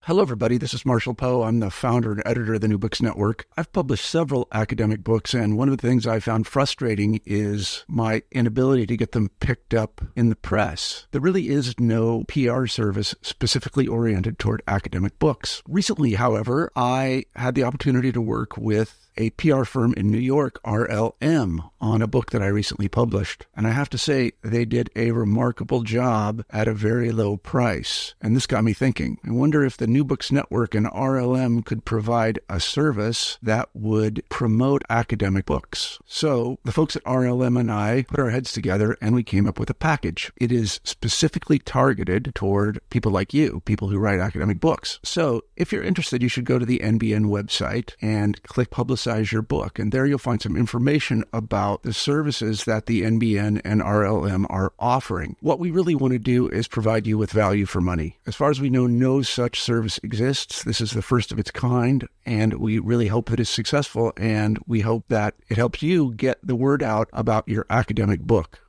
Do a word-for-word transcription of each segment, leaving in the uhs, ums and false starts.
Hello, everybody. This is Marshall Poe. I'm the founder and editor of the New Books Network. I've published several academic books, and one of the things I found frustrating is my inability to get them picked up in the press. There really is no P R service specifically oriented toward academic books. Recently, however, I had the opportunity to work with a P R firm in New York, R L M, on a book that I recently published. And I have to say, they did a remarkable job at a very low price. And this got me thinking. I wonder if the New Books Network and R L M could provide a service that would promote academic books. So the folks at R L M and I put our heads together and we came up with a package. It is specifically targeted toward people like you, people who write academic books. So if you're interested, you should go to the N B N website and click Publicize your book. And there you'll find some information about the services that the N B N and R L M are offering. What we really want to do is provide you with value for money. As far as we know, no such service exists. This is the first of its kind, and we really hope that it's successful, and we hope that it helps you get the word out about your academic book.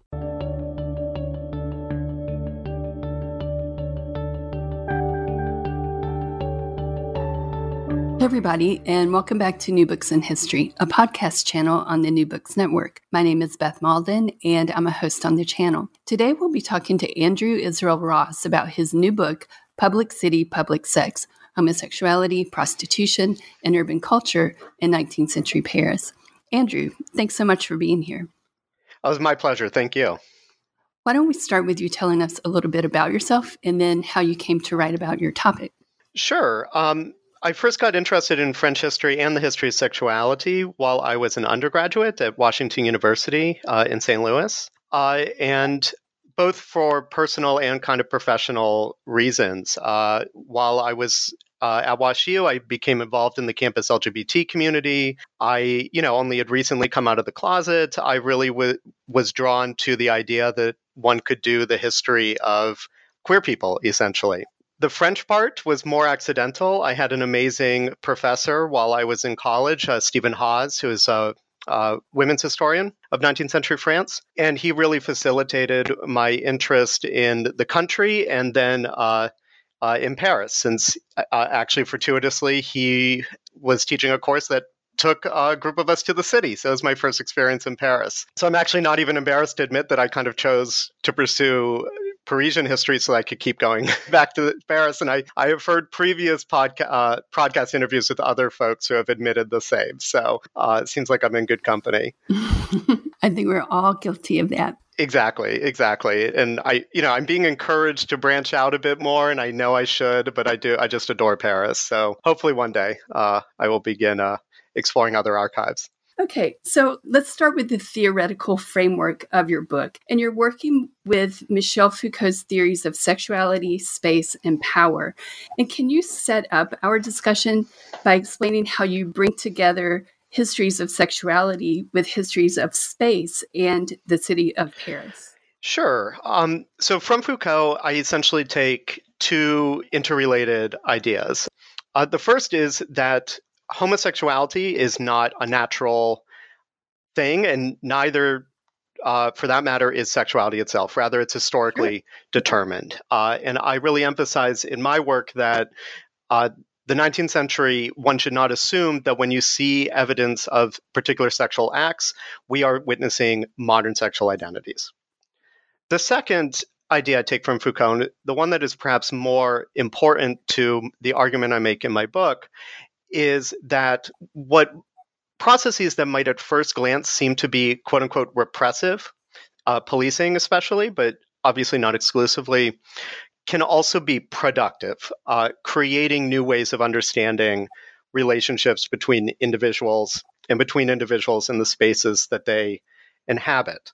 Hey everybody, and welcome back to New Books in History, a podcast channel on the New Books Network. My name is Beth Malden, and I'm a host on the channel. Today we'll be talking to Andrew Israel Ross about his new book, Public City, Public Sex, Homosexuality, Prostitution, and Urban Culture in nineteenth century Paris. Andrew, thanks so much for being here. It was my pleasure. Thank you. Why don't we start with you telling us a little bit about yourself and then how you came to write about your topic? Sure. Um, I first got interested in French history and the history of sexuality while I was an undergraduate at Washington University uh, in Saint Louis, uh, and both for personal and kind of professional reasons. Uh, while I was uh, at WashU, I became involved in the campus L G B T community. I, you know, only had recently come out of the closet. I really w- was drawn to the idea that one could do the history of queer people, essentially. The French part was more accidental. I had an amazing professor while I was in college, uh, Stephen Hawes, who is a, a women's historian of nineteenth century France. And he really facilitated my interest in the country and then uh, uh, in Paris, since uh, actually fortuitously, he was teaching a course that took a group of us to the city. So it was my first experience in Paris. So I'm actually not even embarrassed to admit that I kind of chose to pursue Parisian history so I could keep going back to Paris. And I, I have heard previous podca- uh, podcast interviews with other folks who have admitted the same. So uh, it seems like I'm in good company. I think we're all guilty of that. Exactly, exactly. And I, you know, I'm being encouraged to branch out a bit more, and I know I should, but I do, I just adore Paris. So hopefully one day uh, I will begin uh, exploring other archives. Okay, so let's start with the theoretical framework of your book. And you're working with Michel Foucault's theories of sexuality, space, and power. And can you set up our discussion by explaining how you bring together histories of sexuality with histories of space and the city of Paris? Sure. Um, so from Foucault, I essentially take two interrelated ideas. Uh, the first is that homosexuality is not a natural thing, and neither, uh, for that matter, is sexuality itself. Rather, it's historically determined. Uh, and I really emphasize in my work that uh, the nineteenth century, one should not assume that when you see evidence of particular sexual acts, we are witnessing modern sexual identities. The second idea I take from Foucault, the one that is perhaps more important to the argument I make in my book, is that what processes that might at first glance seem to be quote unquote repressive, uh, policing especially, but obviously not exclusively, can also be productive, uh, creating new ways of understanding relationships between individuals and between individuals in the spaces that they inhabit.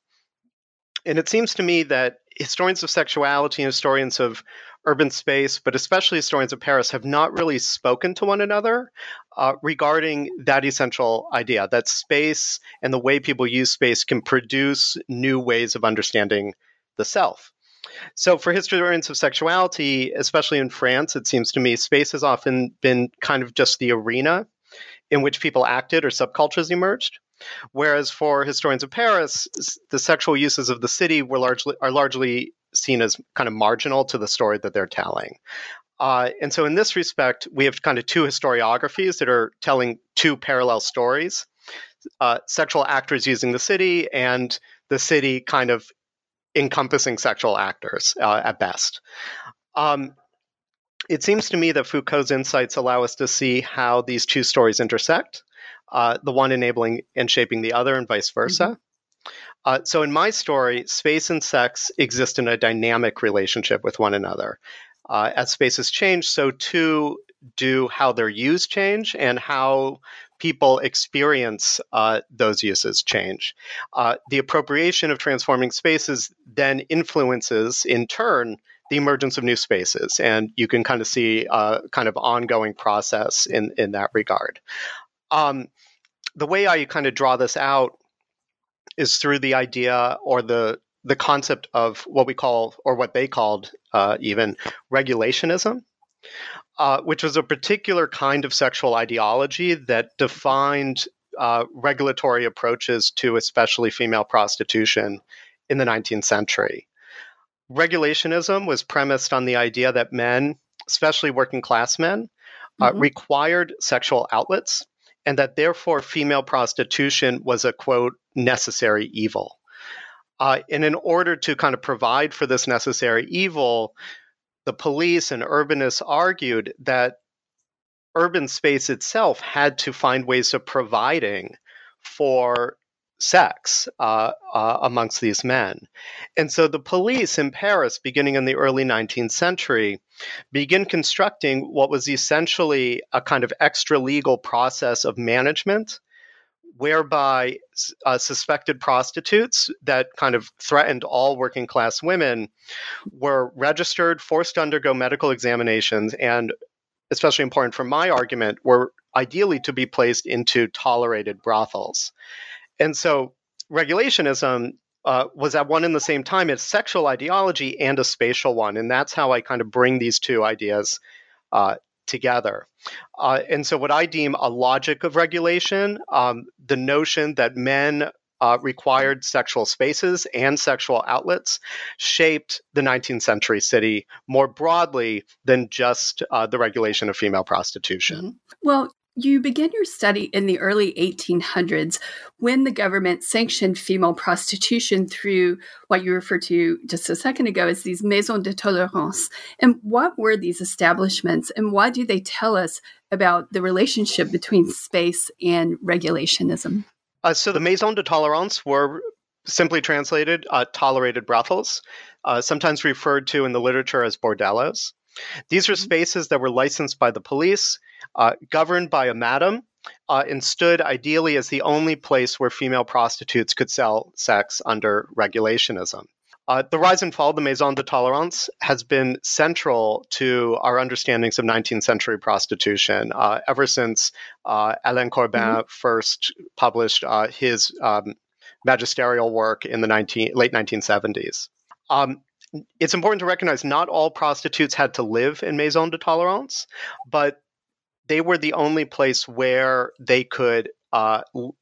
And it seems to me that historians of sexuality and historians of urban space, but especially historians of Paris, have not really spoken to one another uh, regarding that essential idea, that space and the way people use space can produce new ways of understanding the self. So for historians of sexuality, especially in France, it seems to me space has often been kind of just the arena in which people acted or subcultures emerged. Whereas for historians of Paris, the sexual uses of the city were largely are largely seen as kind of marginal to the story that they're telling. Uh, and so in this respect, we have kind of two historiographies that are telling two parallel stories. Uh, sexual actors using the city and the city kind of encompassing sexual actors uh, at best. Um, it seems to me that Foucault's insights allow us to see how these two stories intersect, uh, the one enabling and shaping the other and vice versa. Mm-hmm. Uh, so in my story, space and sex exist in a dynamic relationship with one another. Uh, as spaces change, so too do how they're used change and how people experience uh, those uses change. Uh, the appropriation of transforming spaces then influences, in turn, the emergence of new spaces. And you can kind of see a kind of ongoing process in, in that regard. Um, the way I kind of draw this out is through the idea or the the concept of what we call, or what they called uh, even, regulationism. Uh, which was a particular kind of sexual ideology that defined uh, regulatory approaches to especially female prostitution in the nineteenth century. Regulationism was premised on the idea that men, especially working class men, uh, mm-hmm. required sexual outlets, and that therefore female prostitution was a, quote, necessary evil. Uh, and in order to kind of provide for this necessary evil, the police and urbanists argued that urban space itself had to find ways of providing for sex uh, uh, amongst these men. And so the police in Paris, beginning in the early nineteenth century, begin constructing what was essentially a kind of extra-legal process of management, whereby uh, suspected prostitutes that kind of threatened all working class women were registered, forced to undergo medical examinations, and, especially important for my argument, were ideally to be placed into tolerated brothels. And so regulationism uh, was at one and the same time a sexual ideology and a spatial one. And that's how I kind of bring these two ideas uh, together. Uh, and so what I deem a logic of regulation, um, the notion that men uh, required sexual spaces and sexual outlets, shaped the nineteenth century city more broadly than just uh, the regulation of female prostitution. Mm-hmm. Well, you began your study in the early eighteen hundreds when the government sanctioned female prostitution through what you referred to just a second ago as these maisons de tolérance. And what were these establishments, and why do they tell us about the relationship between space and regulationism? Uh, so the maisons de tolérance were, simply translated, uh, tolerated brothels, uh, sometimes referred to in the literature as bordellos. These are spaces that were licensed by the police, uh, governed by a madam, uh, and stood ideally as the only place where female prostitutes could sell sex under regulationism. Uh, the rise and fall of the Maison de Tolérance has been central to our understandings of nineteenth century prostitution uh, ever since uh, Alain Corbin mm-hmm. first published uh, his um, magisterial work in the nineteen, late nineteen seventies. Um, It's important to recognize not all prostitutes had to live in Maison de Tolérance, but they were the only place where they could, uh,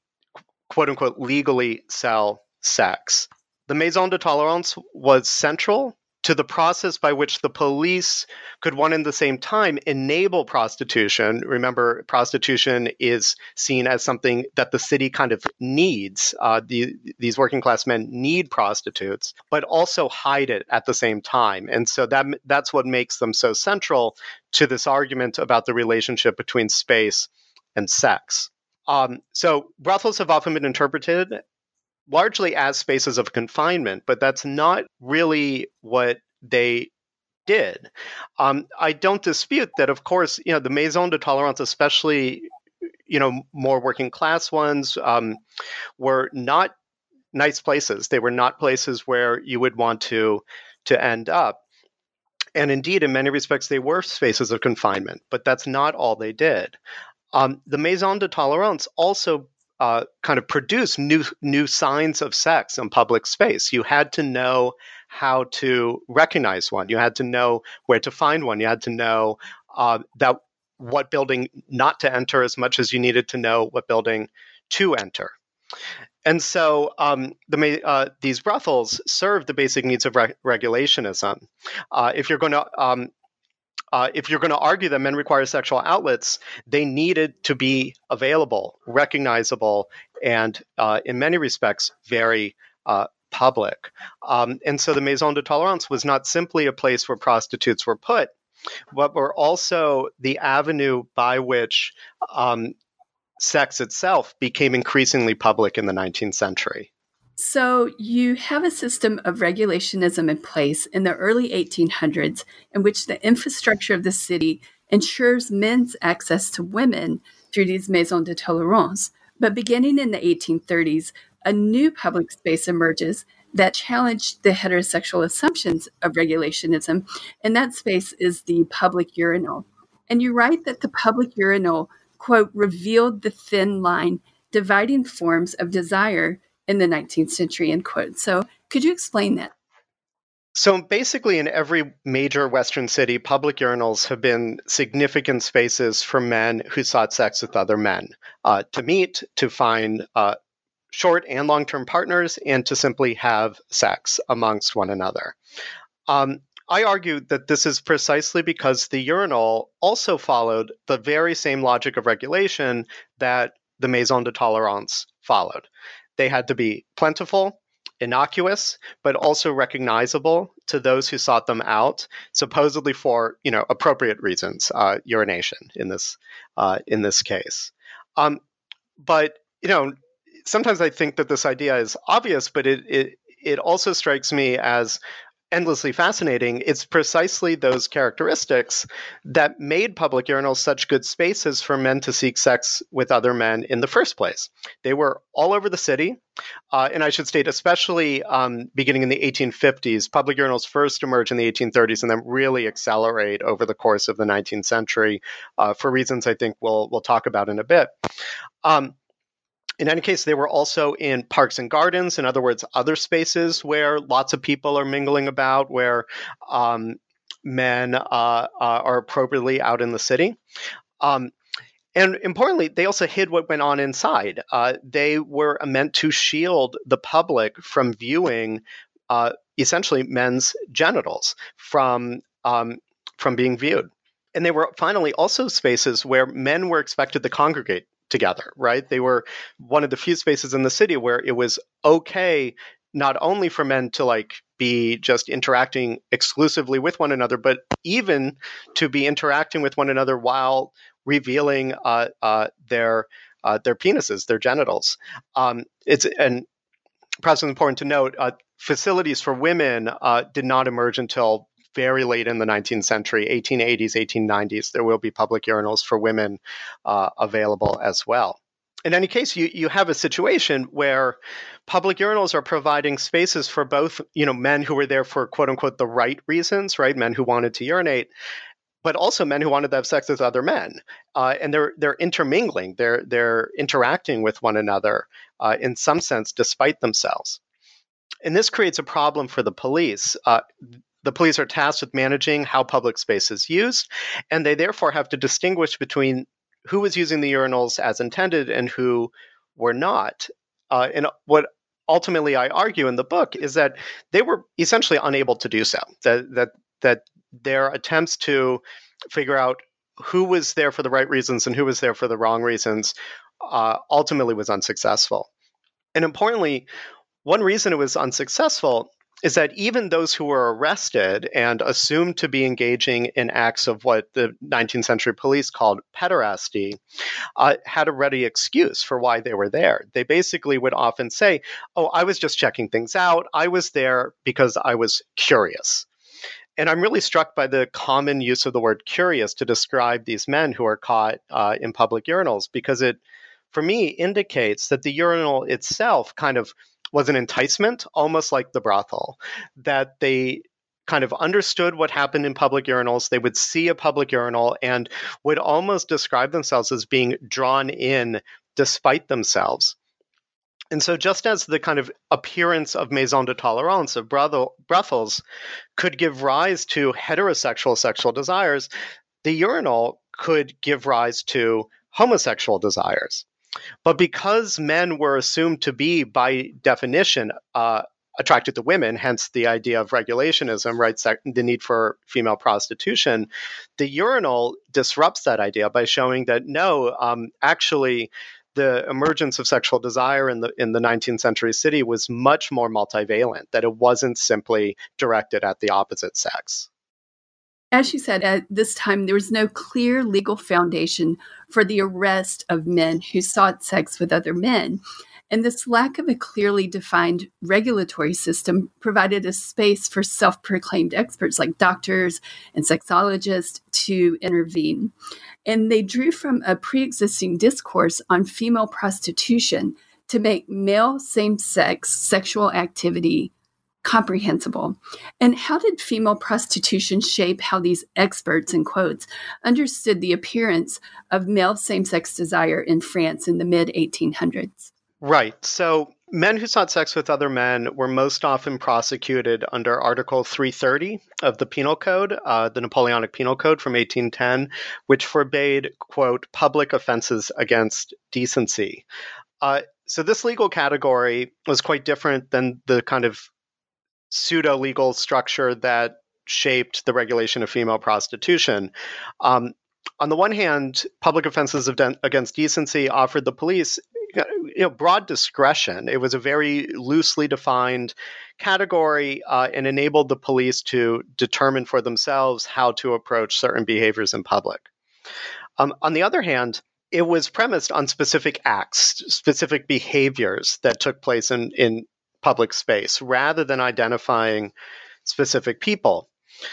quote unquote, legally sell sex. The Maison de Tolérance was central to the process by which the police could, one and the same time, enable prostitution. Remember, prostitution is seen as something that the city kind of needs. Uh, the, these working class men need prostitutes, but also hide it at the same time. And so that that's what makes them so central to this argument about the relationship between space and sex. Um, so brothels have often been interpreted largely as spaces of confinement, but that's not really what they did. Um, I don't dispute that, of course, you know, the Maison de Tolérance, especially, you know, more working class ones, um, were not nice places. They were not places where you would want to to end up. And indeed, in many respects, they were spaces of confinement, but that's not all they did. Um, the Maison de Tolérance also Uh, kind of produce new new signs of sex in public space. You had to know how to recognize one. You had to know where to find one. You had to know uh, that what building not to enter as much as you needed to know what building to enter. And so um, the uh, these brothels serve the basic needs of re- regulationism. Uh, if you're going to um, uh, if you're going to argue that men require sexual outlets, they needed to be available, recognizable, and uh, in many respects, very uh, public. Um, and so the Maison de Tolerance was not simply a place where prostitutes were put, but were also the avenue by which um, sex itself became increasingly public in the nineteenth century. So you have a system of regulationism in place in the early eighteen hundreds in which the infrastructure of the city ensures men's access to women through these maisons de tolerance. But beginning in the eighteen thirties, a new public space emerges that challenged the heterosexual assumptions of regulationism, and that space is the public urinal. And you write that the public urinal, quote, revealed the thin line dividing forms of desire in the nineteenth century, end quote. So could you explain that? So basically in every major Western city, public urinals have been significant spaces for men who sought sex with other men, uh, to meet, to find uh, short and long-term partners, and to simply have sex amongst one another. Um, I argue that this is precisely because the urinal also followed the very same logic of regulation that the Maison de Tolerance followed. They had to be plentiful, innocuous, but also recognizable to those who sought them out, supposedly for, you know, appropriate reasons, uh, urination in this uh, in this case. Um, but you know, sometimes I think that this idea is obvious, but it it it also strikes me as endlessly fascinating. It's precisely those characteristics that made public urinals such good spaces for men to seek sex with other men in the first place. They were all over the city, uh, and I should state, especially um, beginning in the eighteen fifties, public urinals first emerge in the eighteen thirties and then really accelerate over the course of the nineteenth century uh, for reasons I think we'll we'll talk about in a bit. Um, In any case, they were also in parks and gardens, in other words, other spaces where lots of people are mingling about, where um, men uh, uh, are appropriately out in the city. Um, and importantly, they also hid what went on inside. Uh, they were meant to shield the public from viewing uh, essentially men's genitals from, um, from being viewed. And they were finally also spaces where men were expected to congregate together, right? They were one of the few spaces in the city where it was okay not only for men to like be just interacting exclusively with one another, but even to be interacting with one another while revealing uh, uh, their uh, their penises, their genitals. Um, it's and perhaps it's important to note, uh, facilities for women uh, did not emerge until very late in the nineteenth century, eighteen eighties, eighteen nineties. There will be public urinals for women uh, available as well. In any case, you, you have a situation where public urinals are providing spaces for both, you know, men who were there for quote unquote the right reasons, right? Men who wanted to urinate, but also men who wanted to have sex with other men. Uh, and they're they're intermingling, they're they're interacting with one another uh, in some sense, despite themselves. And this creates a problem for the police. Uh, The police are tasked with managing how public space is used, and they therefore have to distinguish between who was using the urinals as intended and who were not. Uh, and what ultimately I argue in the book is that they were essentially unable to do so, that, that, that their attempts to figure out who was there for the right reasons and who was there for the wrong reasons uh, ultimately was unsuccessful. And importantly, one reason it was unsuccessful is that even those who were arrested and assumed to be engaging in acts of what the nineteenth century police called pederasty uh, had a ready excuse for why they were there. They basically would often say, oh, I was just checking things out. I was there because I was curious. And I'm really struck by the common use of the word curious to describe these men who are caught uh, in public urinals, because it, for me, indicates that the urinal itself kind of was an enticement, almost like the brothel, that they kind of understood what happened in public urinals. They would see a public urinal and would almost describe themselves as being drawn in despite themselves. And so just as the kind of appearance of maison de tolerance, of brothel, brothels, could give rise to heterosexual sexual desires, the urinal could give rise to homosexual desires. But because men were assumed to be, by definition, uh, attracted to women, hence the idea of regulationism, right? The need for female prostitution. The urinal disrupts that idea by showing that no, um, actually, the emergence of sexual desire in the in the nineteenth century city was much more multivalent, that it wasn't simply directed at the opposite sex. As you said, at this time, there was no clear legal foundation for the arrest of men who sought sex with other men. And this lack of a clearly defined regulatory system provided a space for self-proclaimed experts like doctors and sexologists to intervene. And they drew from a pre-existing discourse on female prostitution to make male same-sex sexual activity comprehensible. And how did female prostitution shape how these experts, in quotes, understood the appearance of male same-sex desire in France in the mid eighteen hundreds? Right. So men who sought sex with other men were most often prosecuted under Article three thirty of the Penal Code, uh, the Napoleonic Penal Code from eighteen ten, which forbade, quote, public offenses against decency. Uh, so this legal category was quite different than the kind of pseudo-legal structure that shaped the regulation of female prostitution. Um, on the one hand, public offenses of de- against decency offered the police you know, broad discretion. It was a very loosely defined category uh, and enabled the police to determine for themselves how to approach certain behaviors in public. Um, on the other hand, it was premised on specific acts, specific behaviors that took place in, in public space, rather than identifying specific people.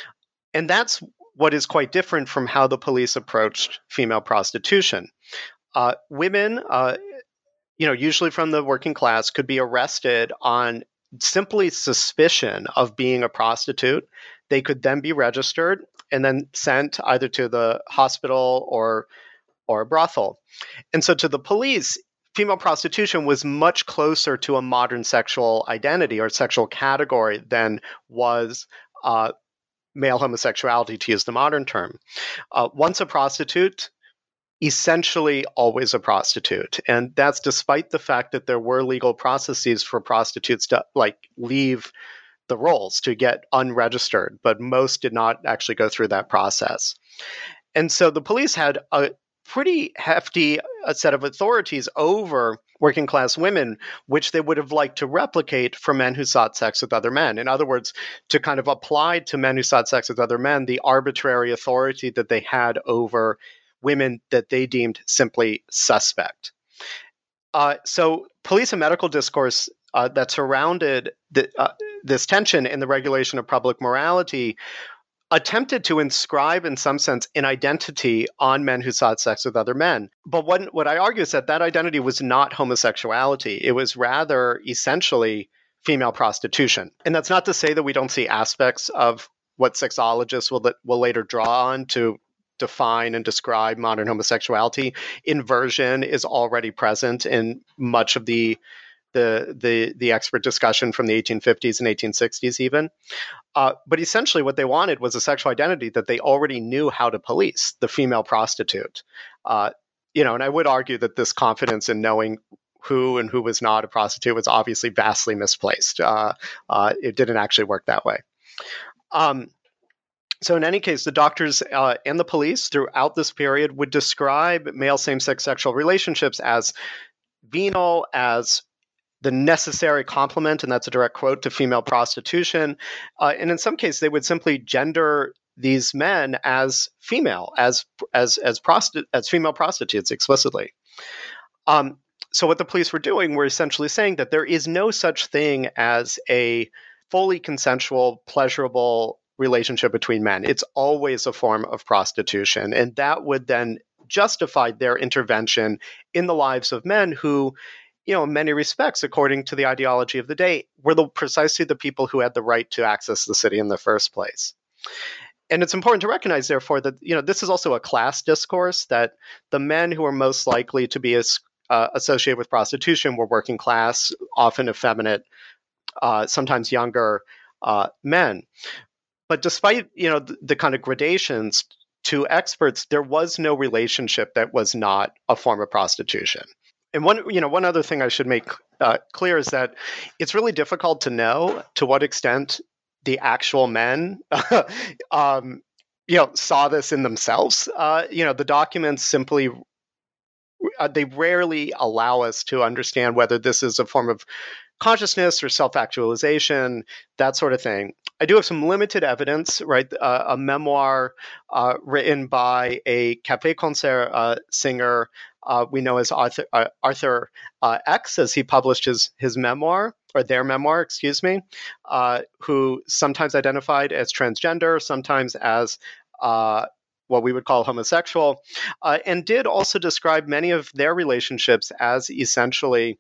And that's what is quite different from how the police approached female prostitution. Uh, women, uh, you know, usually from the working class, could be arrested on simply suspicion of being a prostitute. They could then be registered and then sent either to the hospital or or a brothel. And so to the police, female prostitution was much closer to a modern sexual identity or sexual category than was uh, male homosexuality, to use the modern term. Uh, once a prostitute, essentially always a prostitute. And that's despite the fact that there were legal processes for prostitutes to like leave the rolls, to get unregistered, but most did not actually go through that process. And so the police had a pretty hefty uh, set of authorities over working class women, which they would have liked to replicate for men who sought sex with other men. In other words, to kind of apply to men who sought sex with other men the arbitrary authority that they had over women that they deemed simply suspect. Uh, so police and medical discourse uh, that surrounded the, uh, this tension in the regulation of public morality attempted to inscribe, in some sense, an identity on men who sought sex with other men. But what, what I argue is that that identity was not homosexuality. It was rather essentially female prostitution. And that's not to say that we don't see aspects of what sexologists will, will later draw on to define and describe modern homosexuality. Inversion is already present in much of the the the the expert discussion from the eighteen fifties and eighteen sixties even. Uh, but essentially what they wanted was a sexual identity that they already knew how to police, the female prostitute. Uh, you know, and I would argue that this confidence in knowing who and who was not a prostitute was obviously vastly misplaced. Uh, uh, it didn't actually work that way. Um, So in any case, the doctors uh, and the police throughout this period would describe male same-sex sexual relationships as venal, as the necessary complement, and that's a direct quote, to female prostitution. Uh, and in some cases, they would simply gender these men as female, as as as, prosti- as female prostitutes explicitly. Um, so what the police were doing were essentially saying that there is no such thing as a fully consensual, pleasurable relationship between men. It's always a form of prostitution. And that would then justify their intervention in the lives of men who, you know, in many respects, according to the ideology of the day, were the, precisely the people who had the right to access the city in the first place. And it's important to recognize, therefore, that, you know, this is also a class discourse, that the men who are most likely to be as, uh, associated with prostitution were working class, often effeminate, uh, sometimes younger uh, men. But despite, you know, the, the kind of gradations to experts, there was no relationship that was not a form of prostitution. And one, you know, one other thing I should make uh, clear is that it's really difficult to know to what extent the actual men, um, you know, saw this in themselves. Uh, you know, the documents simply, uh, they rarely allow us to understand whether this is a form of consciousness or self-actualization, that sort of thing. I do have some limited evidence, right? Uh, a memoir uh, written by a café concert uh, singer uh, we know as Arthur, uh, Arthur uh, X, as he published his his memoir, or their memoir, excuse me, uh, who sometimes identified as transgender, sometimes as uh, what we would call homosexual, uh, and did also describe many of their relationships as essentially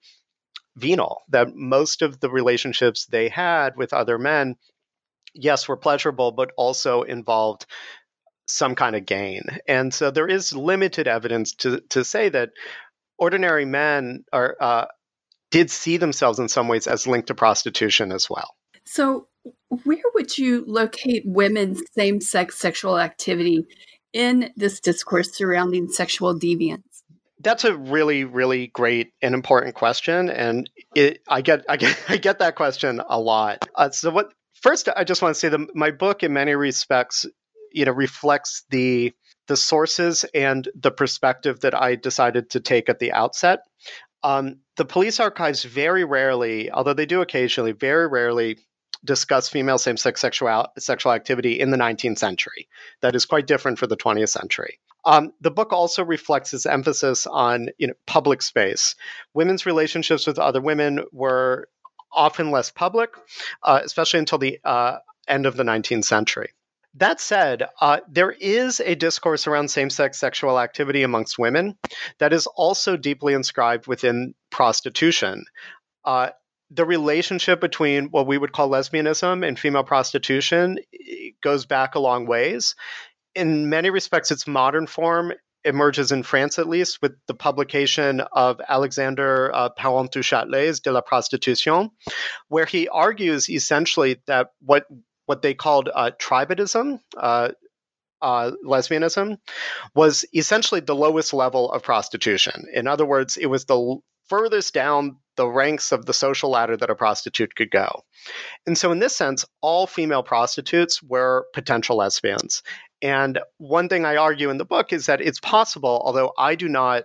venal, that most of the relationships they had with other men, yes, were pleasurable, but also involved some kind of gain. And so there is limited evidence to, to say that ordinary men are uh, did see themselves in some ways as linked to prostitution as well. So where would you locate women's same-sex sexual activity in this discourse surrounding sexual deviance? That's a really, really great and important question, and it, I get, I get, I get that question a lot. Uh, so, what first, I just want to say that my book, in many respects, you know, reflects the the sources and the perspective that I decided to take at the outset. Um, the police archives very rarely, although they do occasionally, very rarely discuss female same-sex sexual sexual activity in the nineteenth century. That is quite different for the twentieth century. Um, the book also reflects its emphasis on, you know, public space. Women's relationships with other women were often less public, uh, especially until the uh, end of the nineteenth century. That said, uh, there is a discourse around same-sex sexual activity amongst women that is also deeply inscribed within prostitution. Uh, the relationship between what we would call lesbianism and female prostitution goes back a long ways. In many respects, its modern form emerges in France, at least, with the publication of Alexander uh, Parent du Châtelet's De la Prostitution, where he argues essentially that what what they called uh, tribadism, uh, uh, lesbianism, was essentially the lowest level of prostitution. In other words, it was the l- furthest down the ranks of the social ladder that a prostitute could go. And so in this sense, all female prostitutes were potential lesbians. And one thing I argue in the book is that it's possible, although I do not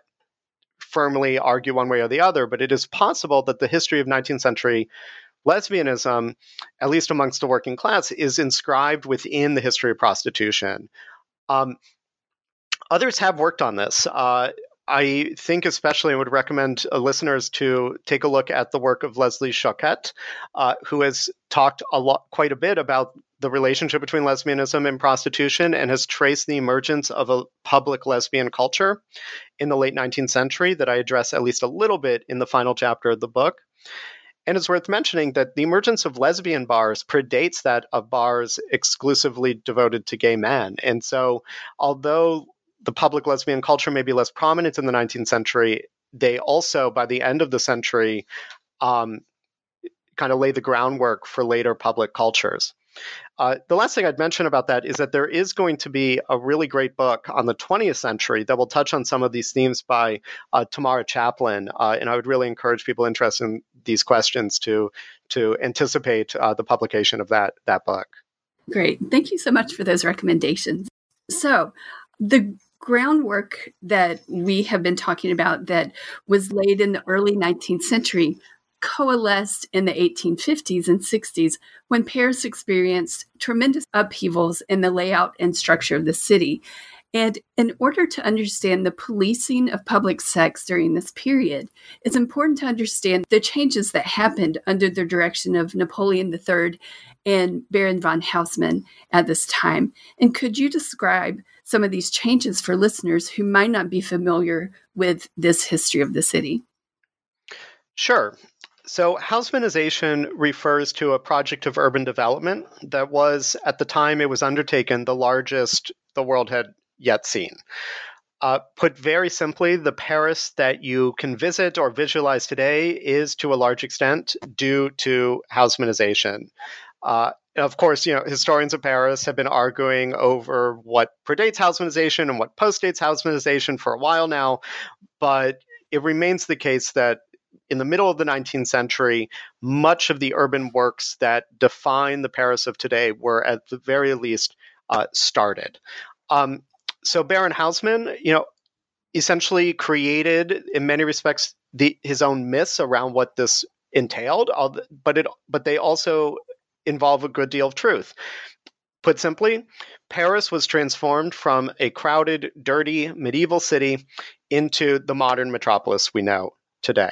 firmly argue one way or the other, but it is possible that the history of nineteenth century lesbianism, at least amongst the working class, is inscribed within the history of prostitution. Um, others have worked on this. Uh, I think especially I would recommend uh, listeners to take a look at the work of Leslie Choquette, uh, who has talked a lot, quite a bit about the relationship between lesbianism and prostitution and has traced the emergence of a public lesbian culture in the late nineteenth century that I address at least a little bit in the final chapter of the book. And it's worth mentioning that the emergence of lesbian bars predates that of bars exclusively devoted to gay men. And so although the public lesbian culture may be less prominent in the nineteenth century, they also, by the end of the century, um, kind of lay the groundwork for later public cultures. Uh, the last thing I'd mention about that is that there is going to be a really great book on the twentieth century that will touch on some of these themes by uh, Tamara Chaplin, uh, and I would really encourage people interested in these questions to to anticipate uh, the publication of that that book. Great. Thank you so much for those recommendations. So the groundwork that we have been talking about that was laid in the early nineteenth century coalesced in the eighteen fifties and sixties when Paris experienced tremendous upheavals in the layout and structure of the city. And in order to understand the policing of public sex during this period, it's important to understand the changes that happened under the direction of Napoleon the Third and Baron von Haussmann at this time. And could you describe some of these changes for listeners who might not be familiar with this history of the city? Sure. So Haussmannization refers to a project of urban development that was, at the time it was undertaken, the largest the world had yet seen. Uh, put very simply, the Paris that you can visit or visualize today is, to a large extent, due to Haussmannization. Uh, of course, you know, historians of Paris have been arguing over what predates Haussmannization and what postdates Haussmannization for a while now, but it remains the case that in the middle of the nineteenth century, much of the urban works that define the Paris of today were at the very least uh, started. Um, so Baron Haussmann, you know, essentially created, in many respects, the, his own myths around what this entailed, but it but they also involve a good deal of truth. Put simply, Paris was transformed from a crowded, dirty, medieval city into the modern metropolis we know today.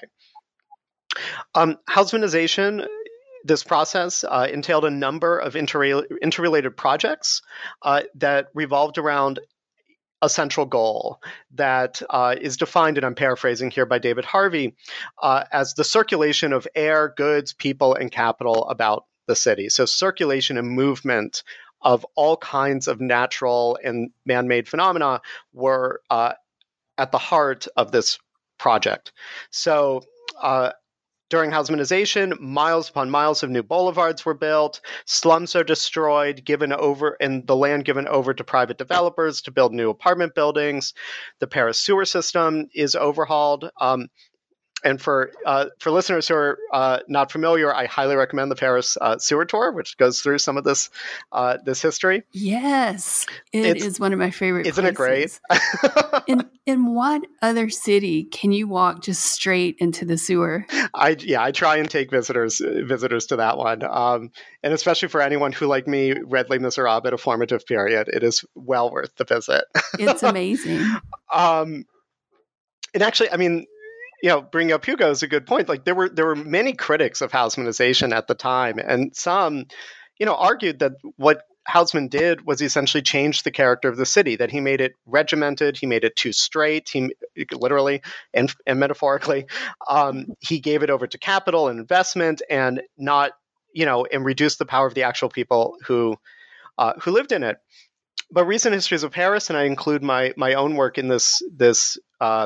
Um, Haussmannization, this process, uh, entailed a number of interrel- interrelated projects uh, that revolved around a central goal that uh, is defined, and I'm paraphrasing here, by David Harvey, uh, as the circulation of air, goods, people, and capital about the city. So circulation and movement of all kinds of natural and man-made phenomena were uh, at the heart of this project. So uh, during Haussmannization, miles upon miles of new boulevards were built, slums are destroyed, given over, and the land given over to private developers to build new apartment buildings. The Paris sewer system is overhauled. Um, and for uh, for listeners who are uh, not familiar, I highly recommend the Paris uh, sewer tour, which goes through some of this uh, this history. Yes, it it's, is one of my favorite isn't places. Isn't it great? in in what other city can you walk just straight into the sewer? I yeah, I try and take visitors visitors to that one, um, and especially for anyone who, like me, read Les Miserables at a formative period, it is well worth the visit. It's amazing. um, and actually, I mean, you know, bringing up Hugo is a good point. Like there were there were many critics of Haussmannization at the time, and some, you know, argued that what Haussmann did was essentially change the character of the city, that he made it regimented, he made it too straight, he literally and, and metaphorically, um, he gave it over to capital and investment, and not, you know, and reduced the power of the actual people who uh, who lived in it. But recent histories of Paris, and I include my my own work in this this. Uh,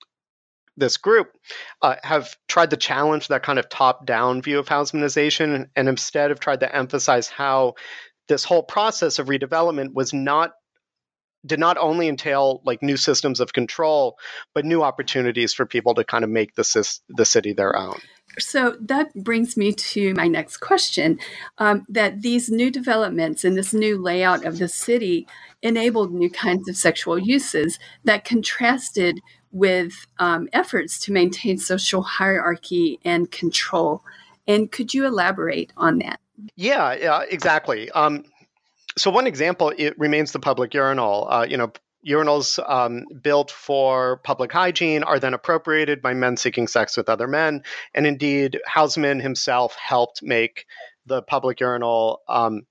this group, uh, have tried to challenge that kind of top-down view of Haussmannization, and instead have tried to emphasize how this whole process of redevelopment was not did not only entail like new systems of control, but new opportunities for people to kind of make the, the city their own. So that brings me to my next question, um, that these new developments and this new layout of the city enabled new kinds of sexual uses that contrasted with um, efforts to maintain social hierarchy and control. And could you elaborate on that? Yeah, yeah, exactly. Um, so one example, it remains the public urinal. Uh, you know, urinals um, built for public hygiene are then appropriated by men seeking sex with other men. And indeed, Haussmann himself helped make the public urinal um,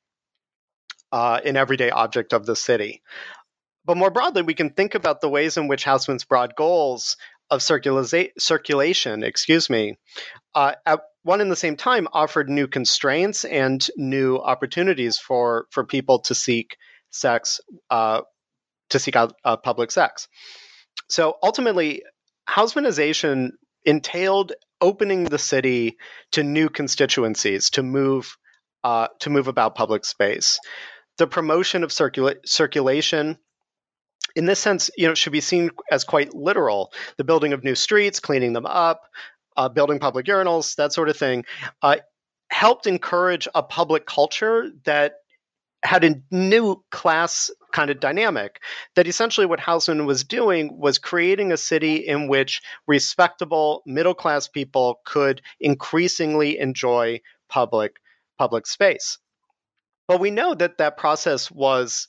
uh, an everyday object of the city. But more broadly, we can think about the ways in which Haussmann's broad goals of circula- circulation, excuse me, uh, at one and the same time offered new constraints and new opportunities for, for people to seek sex, uh, to seek out uh, public sex. So ultimately, Haussmannization entailed opening the city to new constituencies to move uh, to move about public space. The promotion of circula- circulation, in this sense, you know, should be seen as quite literal. The building of new streets, cleaning them up, uh, building public urinals, that sort of thing, uh, helped encourage a public culture that had a new class kind of dynamic. That essentially what Haussmann was doing was creating a city in which respectable middle-class people could increasingly enjoy public public space. But we know that that process was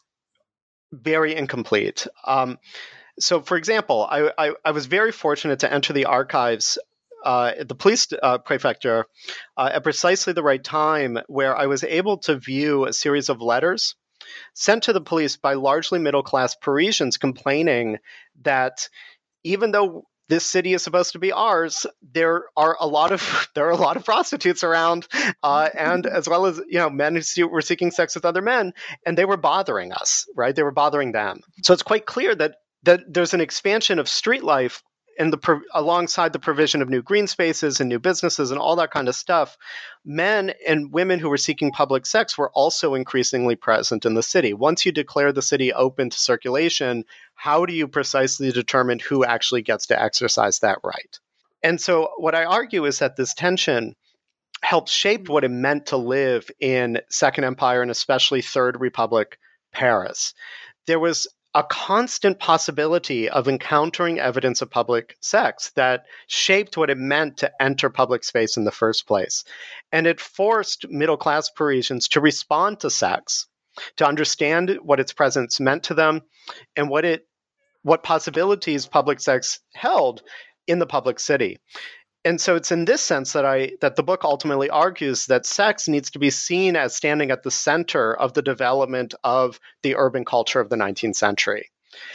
very incomplete. Um, so, for example, I, I, I was very fortunate to enter the archives uh, at the police uh, prefecture uh, at precisely the right time, where I was able to view a series of letters sent to the police by largely middle-class Parisians complaining that even though this city is supposed to be ours, there are a lot of there are a lot of prostitutes around, uh, and as well as, you know, men who see, were seeking sex with other men, and they were bothering us, right? They were bothering them. So it's quite clear that that there's an expansion of street life and the pro- alongside the provision of new green spaces and new businesses and all that kind of stuff, men and women who were seeking public sex were also increasingly present in the city. Once you declare the city open to circulation, how do you precisely determine who actually gets to exercise that right? And so what I argue is that this tension helped shape what it meant to live in Second Empire and especially Third Republic Paris. There was a constant possibility of encountering evidence of public sex that shaped what it meant to enter public space in the first place. And it forced middle-class Parisians to respond to sex, to understand what its presence meant to them, and what it, what possibilities public sex held in the public city. And so it's in this sense that I that the book ultimately argues that sex needs to be seen as standing at the center of the development of the urban culture of the nineteenth century.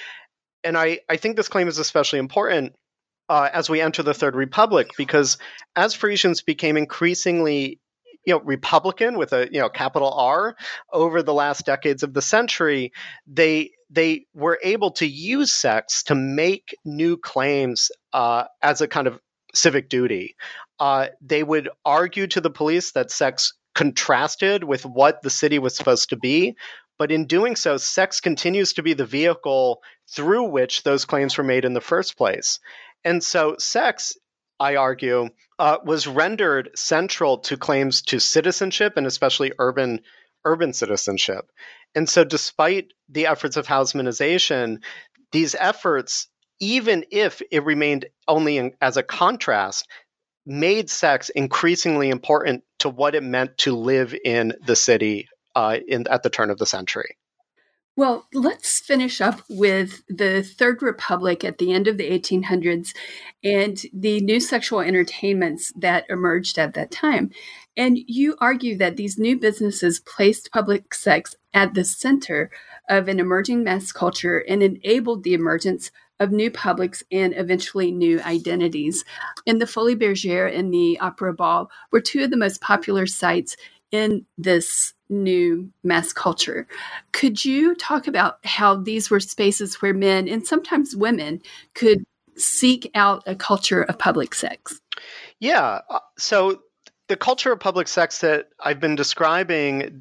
And I, I think this claim is especially important uh, as we enter the Third Republic, because as Parisians became increasingly you know, Republican with a you know capital R over the last decades of the century, they they were able to use sex to make new claims uh, as a kind of civic duty. Uh, they would argue to the police that sex contrasted with what the city was supposed to be, but in doing so, sex continues to be the vehicle through which those claims were made in the first place. And so sex, I argue, uh, was rendered central to claims to citizenship and especially urban urban citizenship. And so despite the efforts of Haussmannization, these efforts, even if it remained only in, as a contrast, made sex increasingly important to what it meant to live in the city uh, in, at the turn of the century. Well, let's finish up with the Third Republic at the end of the eighteen hundreds and the new sexual entertainments that emerged at that time. And you argue that these new businesses placed public sex at the center of an emerging mass culture and enabled the emergence of new publics and eventually new identities. And the Folies Bergère and the Opera Ball were two of the most popular sites in this new mass culture. Could you talk about how these were spaces where men and sometimes women could seek out a culture of public sex? Yeah. So the culture of public sex that I've been describing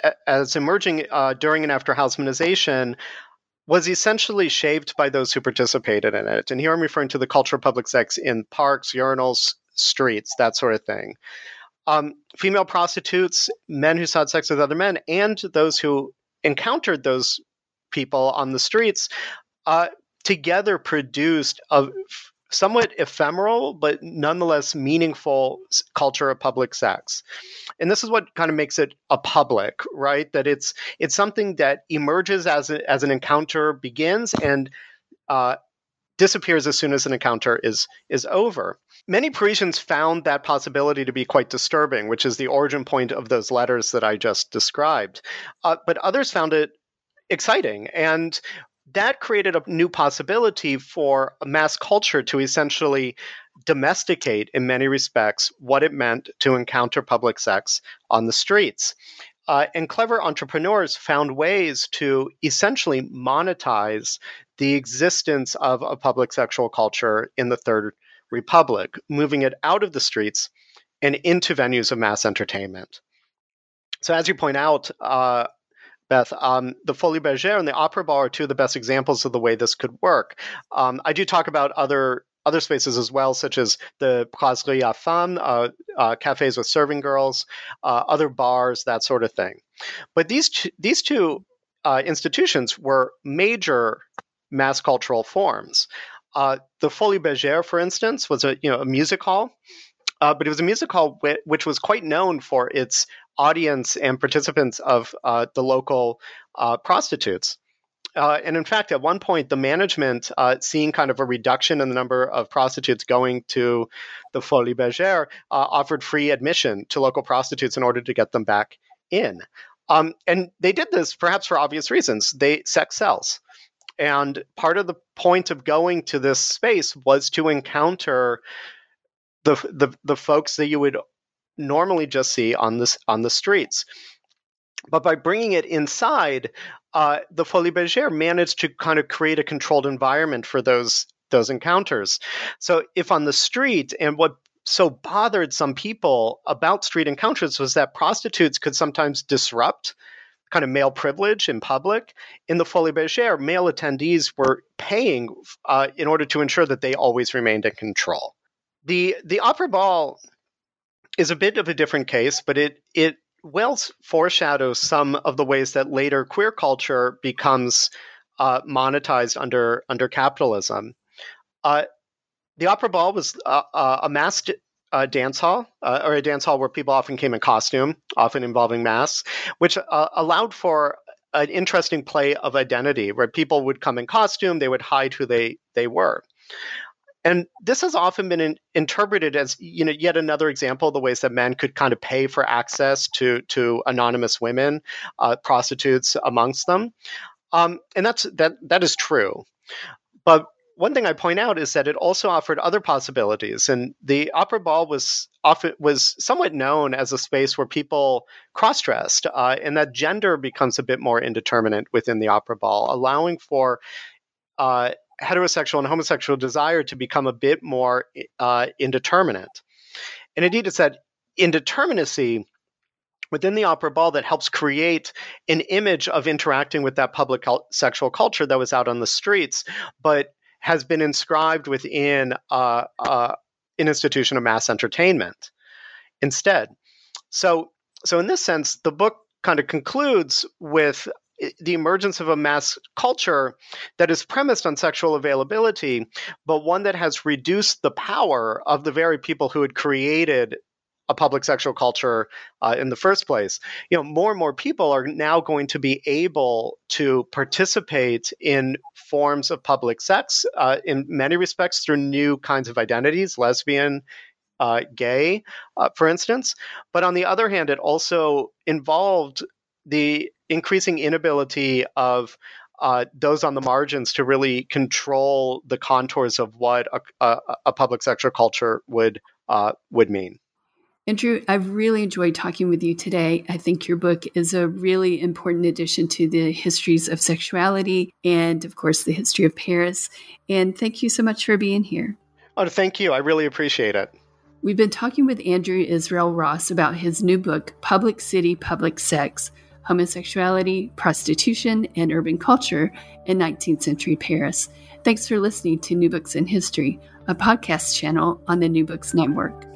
as emerging uh, during and after Haussmannization was essentially shaped by those who participated in it. And here I'm referring to the culture of public sex in parks, urinals, streets, that sort of thing. Um, female prostitutes, men who sought sex with other men, and those who encountered those people on the streets uh, together produced a somewhat ephemeral but nonetheless meaningful culture of public sex. And this is what kind of makes it a public, right? That it's it's something that emerges as a, as an encounter begins and uh, disappears as soon as an encounter is is over. Many Parisians found that possibility to be quite disturbing, which is the origin point of those letters that I just described. Uh, but others found it exciting, and that created a new possibility for a mass culture to essentially domesticate, in many respects, what it meant to encounter public sex on the streets. Uh, and clever entrepreneurs found ways to essentially monetize the existence of a public sexual culture in the Third Republic, moving it out of the streets and into venues of mass entertainment. So as you point out, uh, Beth, um, the Folies Bergère and the Opera Ball are two of the best examples of the way this could work. Um, I do talk about other other spaces as well, such as the Brasserie à Femmes, uh, uh, cafes with serving girls, uh, other bars, that sort of thing. But these two, these two uh, institutions were major mass cultural forms. Uh, the Folies Bergère, for instance, was a you know a music hall, uh, but it was a music hall w- which was quite known for its audience and participants of uh, the local uh, prostitutes. Uh, and in fact, at one point, the management, uh, seeing kind of a reduction in the number of prostitutes going to the Folies Bergère, uh, offered free admission to local prostitutes in order to get them back in. Um, and they did this perhaps for obvious reasons. They sex sells. And part of the point of going to this space was to encounter the the, the folks that you would normally just see on this on the streets. But by bringing it inside, uh, the Folies Bergère managed to kind of create a controlled environment for those those encounters. So if on the street, and what so bothered some people about street encounters was that prostitutes could sometimes disrupt kind of male privilege in public. In the Folies Bergère, male attendees were paying uh, in order to ensure that they always remained in control. The the opera ball is a bit of a different case, but it it well foreshadows some of the ways that later queer culture becomes uh, monetized under under capitalism. Uh, the opera ball was uh, uh, a masked uh, dance hall, uh, or a dance hall where people often came in costume, often involving masks, which uh, allowed for an interesting play of identity, where people would come in costume, they would hide who they they were. And this has often been in, interpreted as, you know, yet another example of the ways that men could kind of pay for access to to anonymous women, uh, prostitutes amongst them, um, and that's that that is true. But one thing I point out is that it also offered other possibilities, and the opera ball was often was somewhat known as a space where people cross-dressed, uh, and that gender becomes a bit more indeterminate within the opera ball, allowing for uh, heterosexual and homosexual desire to become a bit more uh, indeterminate. And indeed, it's that indeterminacy within the opera ball that helps create an image of interacting with that public sexual culture that was out on the streets, but has been inscribed within uh, uh, an institution of mass entertainment instead. So, so in this sense, the book kind of concludes with the emergence of a mass culture that is premised on sexual availability, but one that has reduced the power of the very people who had created a public sexual culture uh, in the first place. You know, more and more people are now going to be able to participate in forms of public sex, uh, in many respects through new kinds of identities, lesbian, uh, gay, uh, for instance. But on the other hand, it also involved the increasing inability of uh, those on the margins to really control the contours of what a, a, a public sexual culture would uh, would mean. Andrew, I've really enjoyed talking with you today. I think your book is a really important addition to the histories of sexuality and, of course, the history of Paris. And thank you so much for being here. Oh, thank you. I really appreciate it. We've been talking with Andrew Israel Ross about his new book, Public City, Public Sex: Homosexuality, Prostitution, and Urban Culture in nineteenth century Paris. Thanks for listening to New Books in History, a podcast channel on the New Books Network.